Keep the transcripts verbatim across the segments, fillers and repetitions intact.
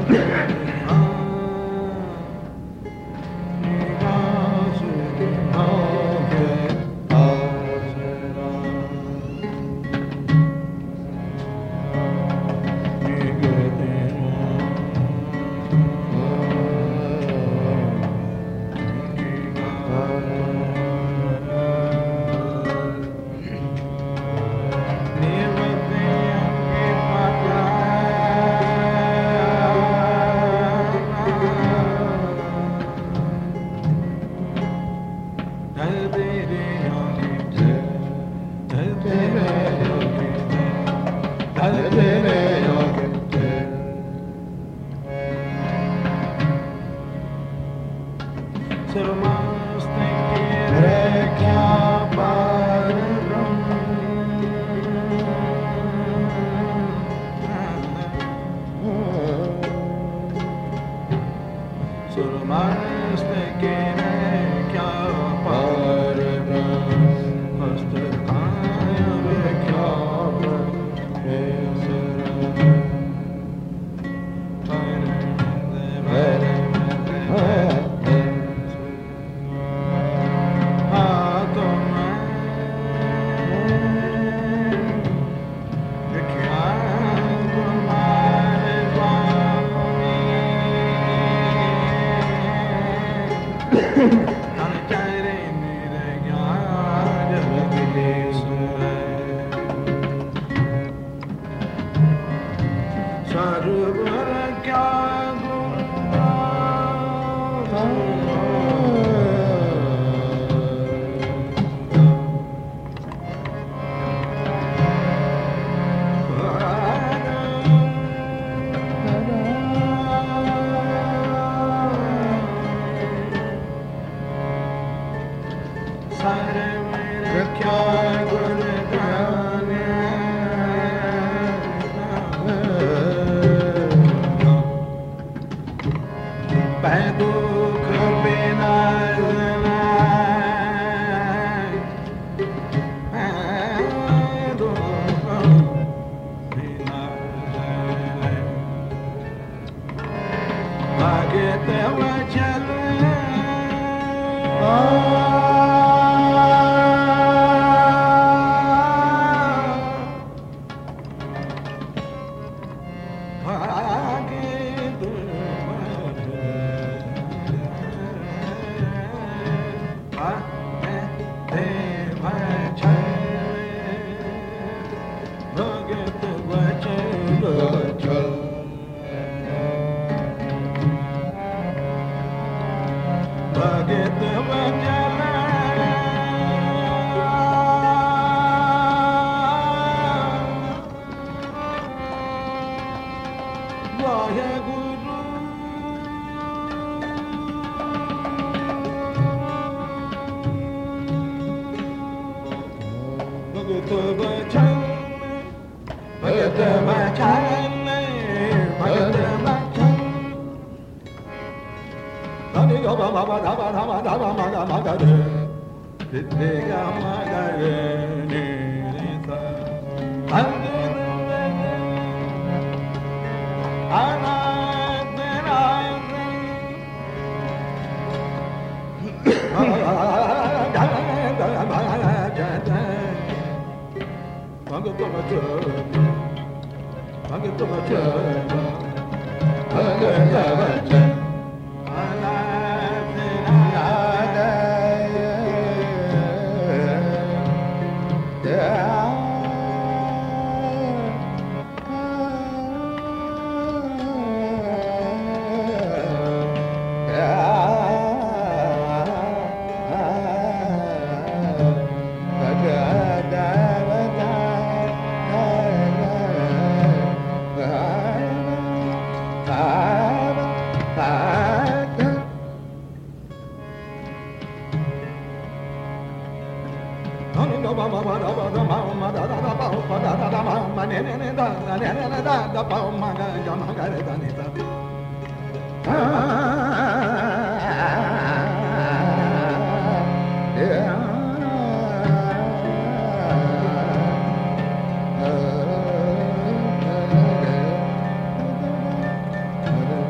Thank you.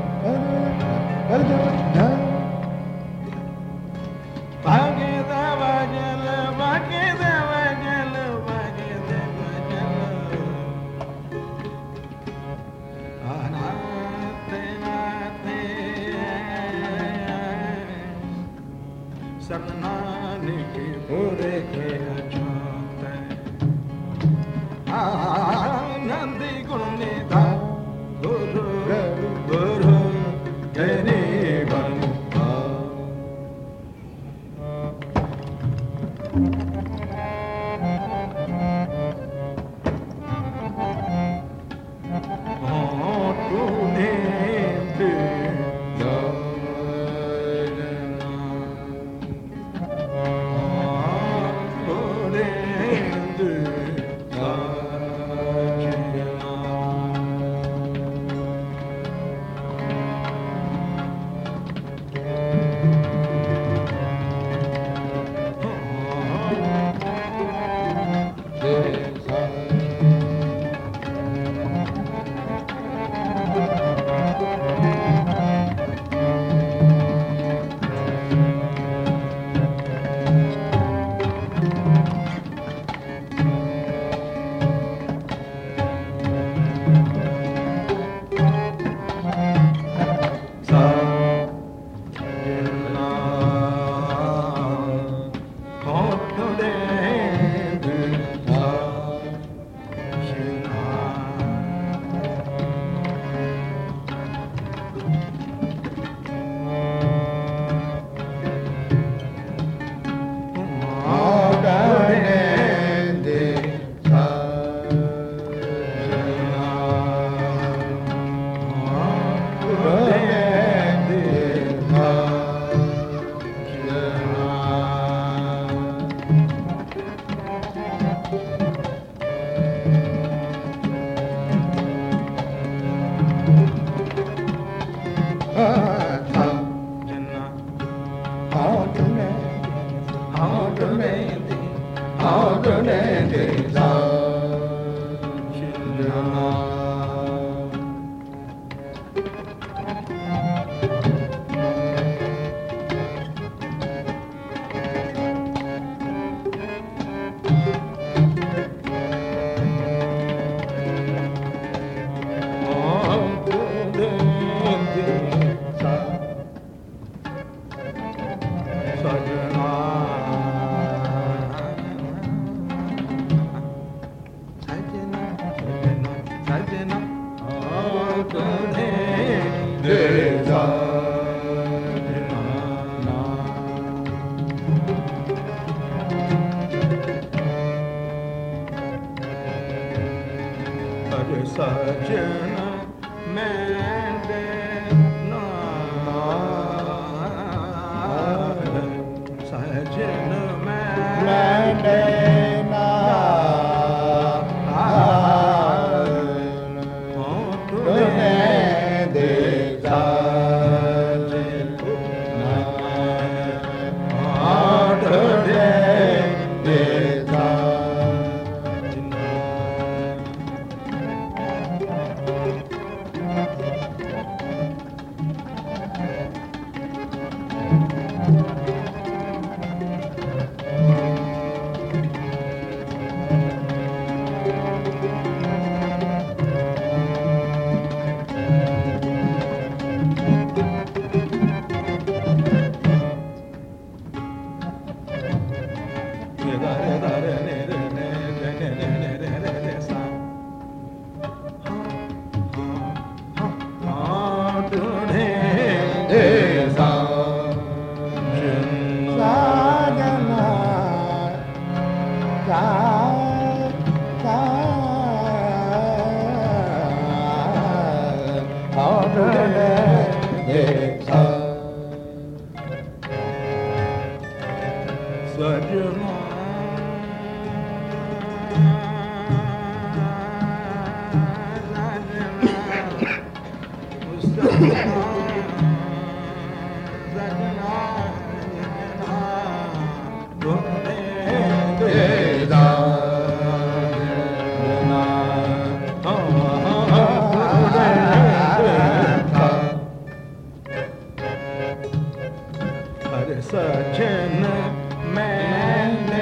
सजन मैंने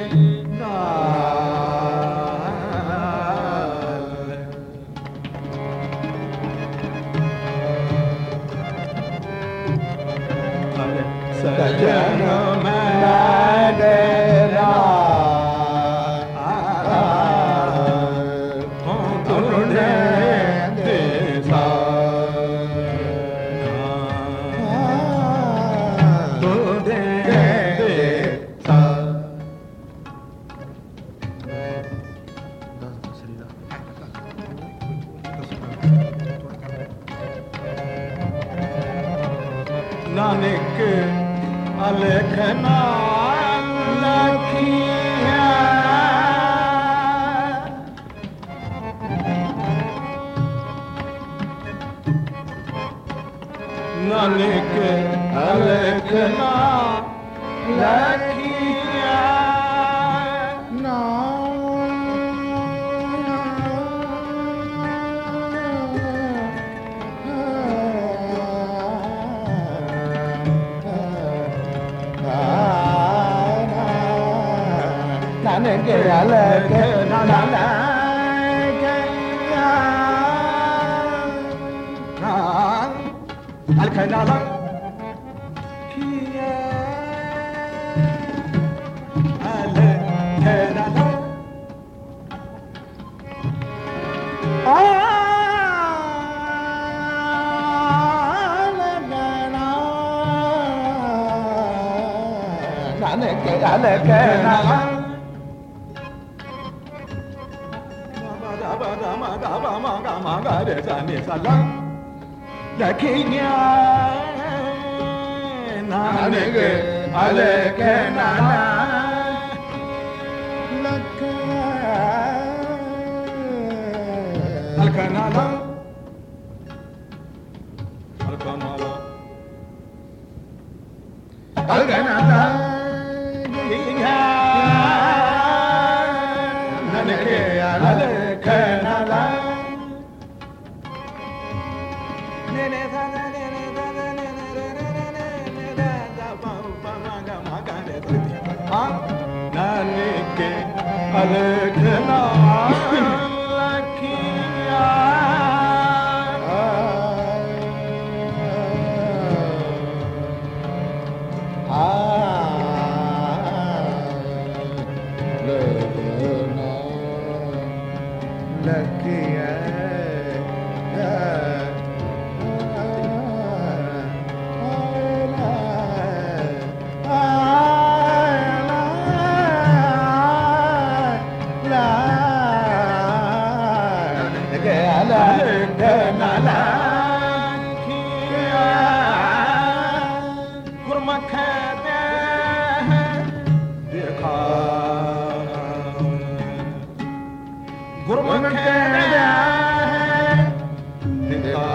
सजन मैंने नानक अलखना लखिया नानक अलखना लखिया नानक अलख नाना अलख नाना किया अलख नाना नानक अलख नाना लखिया नानक अलख नाना लख अलख नाना अलख नाना अलख नाना नानक अलख नाना नानक अलख लखिया लखिया गुरमुख देखा गुरमुख देखा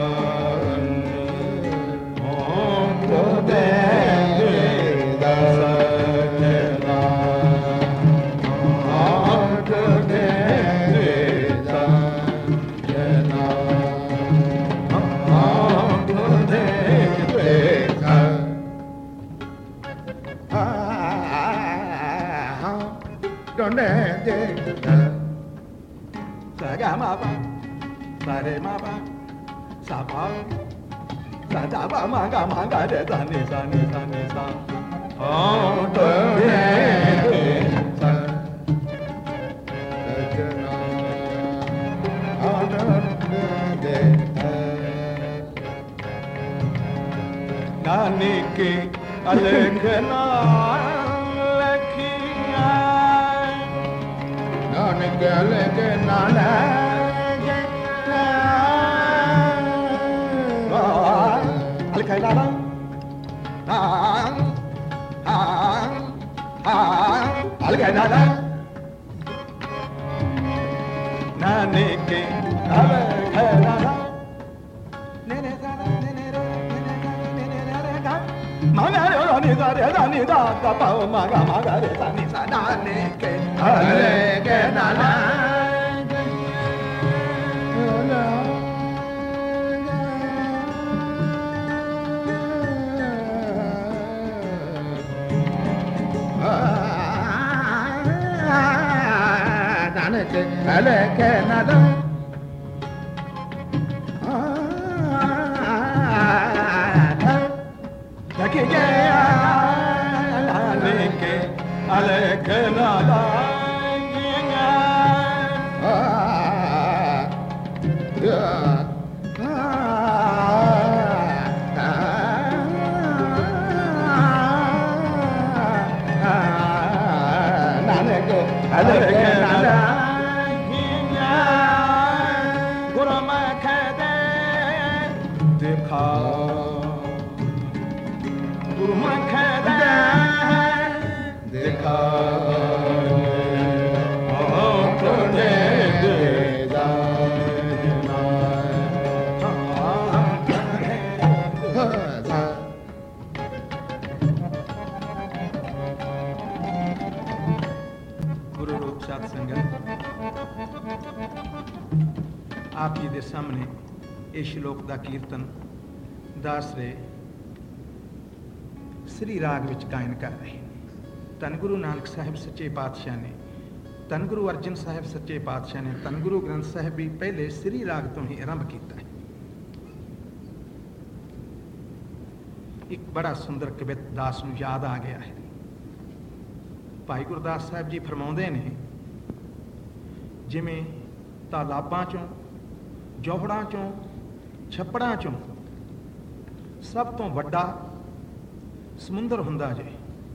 Saga ma ba, sa re ma ba, sa ba, sa da ba ma ga ma ga de sa ni sa ni sa ni sa. Oh, do de sa. Oh, do de. Nanak अलख लखिया नानक अलख नाना अलख नाना अलख नाना नानक अलख नाना ni da re da ni da da pa ma ga ma ga re da ni sa na ne ke ale ke na na ਆਪ ਜੀ ਦੇ ਸਾਹਮਣੇ ਇਹ ਸ਼ਲੋਕ ਦਾ ਕੀਰਤਨ ਦਾਸ ਰੇ ਸ੍ਰੀ ਰਾਗ ਵਿੱਚ ਗਾਇਨ ਕਰ ਰਹੇ ਨੇ। ਧੰਨ ਗੁਰੂ ਨਾਨਕ ਸਾਹਿਬ ਸੱਚੇ ਪਾਤਸ਼ਾਹ ਨੇ, ਧੰਨ ਗੁਰੂ ਅਰਜਨ ਸਾਹਿਬ ਸੱਚੇ ਪਾਤਸ਼ਾਹ ਨੇ, ਧੰਨ ਗੁਰੂ ਗ੍ਰੰਥ ਸਾਹਿਬ ਵੀ ਪਹਿਲੇ ਸ੍ਰੀ ਰਾਗ ਤੋਂ ਹੀ ਆਰੰਭ ਕੀਤਾ ਹੈ। ਇੱਕ ਬੜਾ ਸੁੰਦਰ ਕਵਿਤ ਦਾਸ ਨੂੰ ਯਾਦ ਆ ਗਿਆ ਹੈ। ਭਾਈ ਗੁਰਦਾਸ ਸਾਹਿਬ ਜੀ ਫਰਮਾਉਂਦੇ ਨੇ, ਜਿਵੇਂ ਤਾਲਾਬਾਂ ਚੋਂ, ਜੋਹੜਾਂ ਚੋਂ, ਛੱਪੜਾਂ ਚੋਂ ਸਭ ਤੋਂ ਵੱਡਾ ਸਮੁੰਦਰ ਹੁੰਦਾ ਜੇ,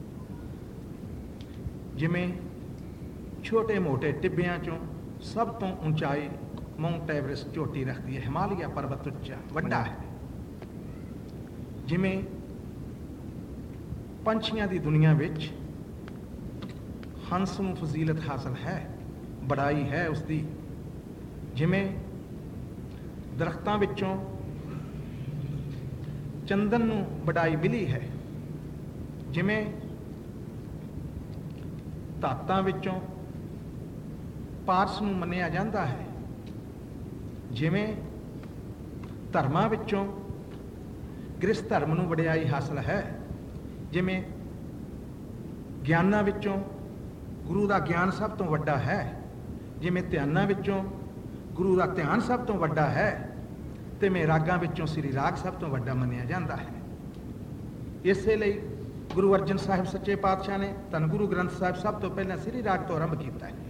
ਜਿਵੇਂ ਛੋਟੇ ਮੋਟੇ ਟਿੱਬਿਆਂ ਚੋਂ ਸਭ ਤੋਂ ਉਚਾਈ ਮਾਊਂਟ ਐਵਰੈਸਟ ਚੋਟੀ ਰੱਖਦੀ ਹੈ, ਹਿਮਾਲਿਆ ਪਰਬਤ ਉੱਚਾ ਵੱਡਾ ਹੈ। ਜਿਵੇਂ ਪੰਛੀਆਂ ਦੀ ਦੁਨੀਆ ਵਿੱਚ ਹੰਸ ਨੂੰ ਫਜ਼ੀਲਤ ਹਾਸਲ ਹੈ, ਬੜਾਈ ਹੈ ਉਸਦੀ, ਜਿਵੇਂ ਦਰਖਤਾਂ ਵਿੱਚੋਂ ਚੰਦਨ ਨੂੰ ਬੜਾਈ ਮਿਲੀ ਹੈ, ਜਿਵੇਂ ਧਾਤਾਂ ਵਿੱਚੋਂ ਪਾਰਸ ਨੂੰ ਮੰਨਿਆ ਜਾਂਦਾ ਹੈ, ਜਿਵੇਂ ਧਰਮਾਂ ਵਿੱਚੋਂ ਗ੍ਰਸਥ ਧਰਮ ਨੂੰ ਵਡਿਆਈ ਹਾਸਲ ਹੈ, ਜਿਵੇਂ ਗਿਆਨਾਂ ਵਿੱਚੋਂ ਗੁਰੂ ਦਾ ਗਿਆਨ ਸਭ ਤੋਂ ਵੱਡਾ ਹੈ, ਜਿਵੇਂ ਧਿਆਨਾਂ ਵਿੱਚੋਂ ਗੁਰੂ ਦਾ ਧਿਆਨ ਸਭ ਤੋਂ ਵੱਡਾ ਹੈ, ਤੇ ਮੈਂ ਰਾਗਾਂ ਵਿੱਚੋਂ ਸ੍ਰੀ ਰਾਗ ਸਭ ਤੋਂ ਵੱਡਾ ਮੰਨਿਆ ਜਾਂਦਾ ਹੈ। ਇਸੇ ਲਈ ਗੁਰੂ ਅਰਜਨ ਸਾਹਿਬ ਸੱਚੇ ਪਾਤਸ਼ਾਹ ਨੇ ਧੰਨ ਗੁਰੂ ਗ੍ਰੰਥ ਸਾਹਿਬ ਸਭ ਤੋਂ ਪਹਿਲਾਂ ਸ੍ਰੀ ਰਾਗ ਤੋਂ ਆਰੰਭ ਕੀਤਾ ਹੈ।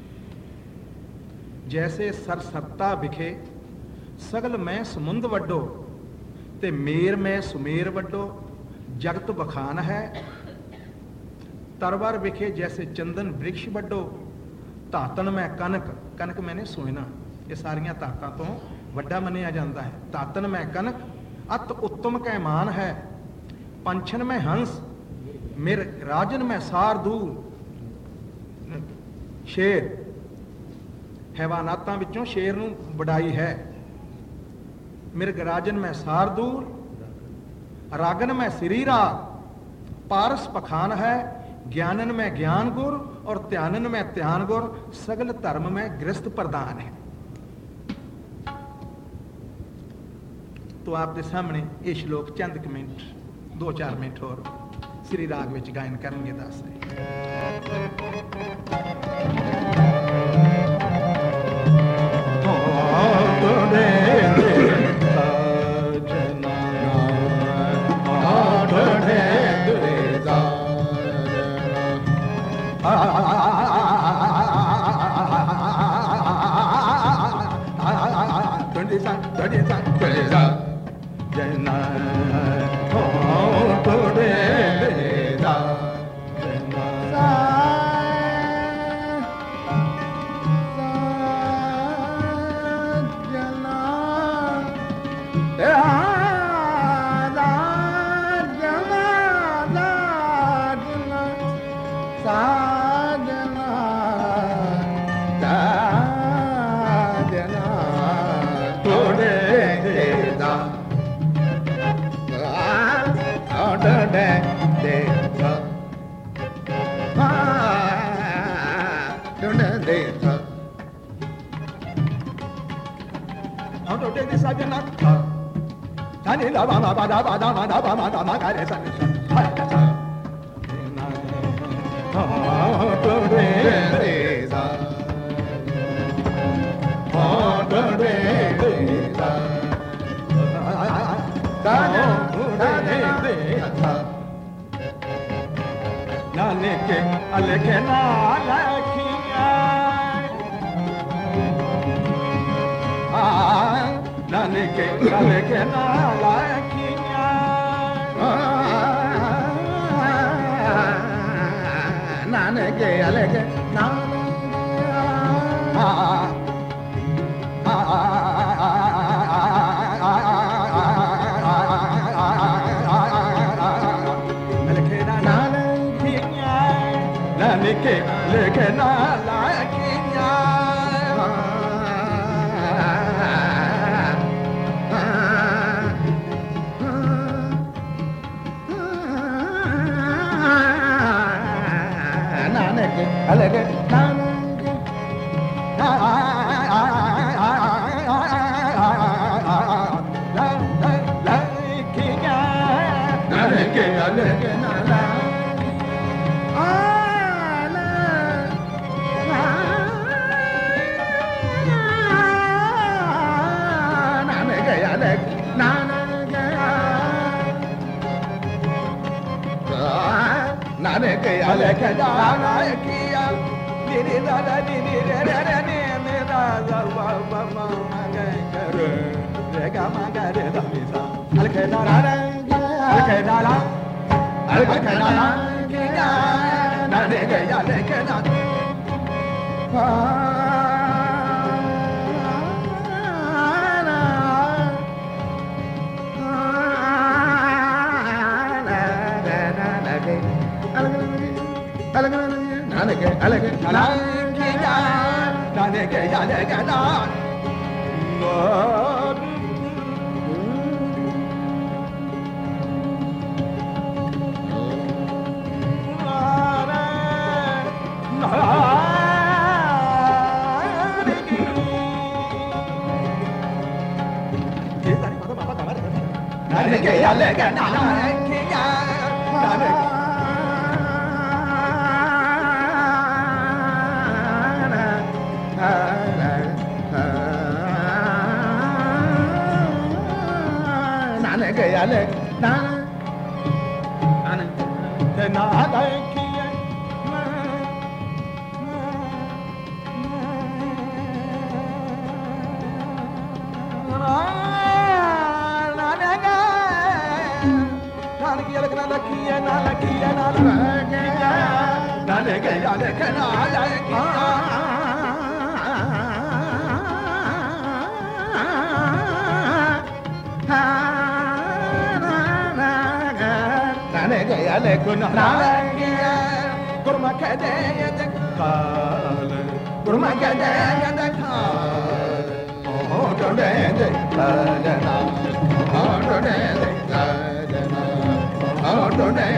ਜੈਸੇ ਸਰਸੱਤਾ ਵਿਖੇ ਸਗਲ ਮੈਂ ਸਮੁੰਦ ਵੱਡੋ, ਤੇ ਮੇਰ ਮੈਂ ਸੁਮੇਰ ਵੱਡੋ, ਜਗਤ ਬਖਾਨ ਹੈ। ਤਰਵਰ ਵਿਖੇ ਜੈਸੇ ਚੰਦਨ ਬ੍ਰਿਕਸ਼ ਵੱਡੋ, ਧਾਤਨ ਮੈਂ ਕਨਕ, ਕਨਕ ਮੈਨੇ ਸੋਇਨਾ, ਇਹ ਸਾਰੀਆਂ ਧਾਤਾਂ ਤੋਂ ਵੱਡਾ ਮੰਨਿਆ ਜਾਂਦਾ ਹੈ। ਧਾਤਨ ਮੈਂ ਕਨਕ ਅਤ ਉੱਤਮ ਕੈ ਮਾਨ ਹੈ, ਪੰਛਨ ਮੈਂ ਹੰਸ ਮੇਰ ਰਾਜਨ ਮੈਂ ਸਾਰਦੂਲ, ਸ਼ੇਰ ਹੈਵਾਨਾਤਾਂ ਵਿੱਚੋਂ ਸ਼ੇਰ ਨੂੰ ਵਡਾਈ ਹੈ। ਮਿਰਗ ਰਾਜਨ ਮੈਂ ਸਾਰਦੂਲ, ਰਾਗਨ ਮੈਂ ਸ੍ਰੀ ਰਾਗ, ਪਾਰਸ ਪਖਾਨ ਹੈ, ज्ञानन में ज्ञान गुर और ध्यानन में ध्यान गुर, सगल धर्म में गृहस्थ प्रधान है। तो आपके सामने ये श्लोक चंद क मिनट दो चार मिनट और श्री राग विच गायन करेंगे। दस Naneke alekena lakia Ah Naneke alekena lakia Naneke alekena Ah Naneke lekena lakinya Naneke aleke naneke lakinya Naneke aleke naneke Naneke aleke dalakia nini dala nini re re ni ni dala wa wa ma ga re re ga ma ga re da mi sa aleke dala aleke dala aleke dala naneke aleke na Naneke aleke lakinya Naneke aleke na Naneke aleke na lakinya Naneke Naneke aleke na Naneke na aleke Naneke aleke na aleke Naneke aleke na aleke Kurma kade yedek kale Kurma kade yedek kale Oh kade yedek kale na Oh kade yedek kale na Oh kade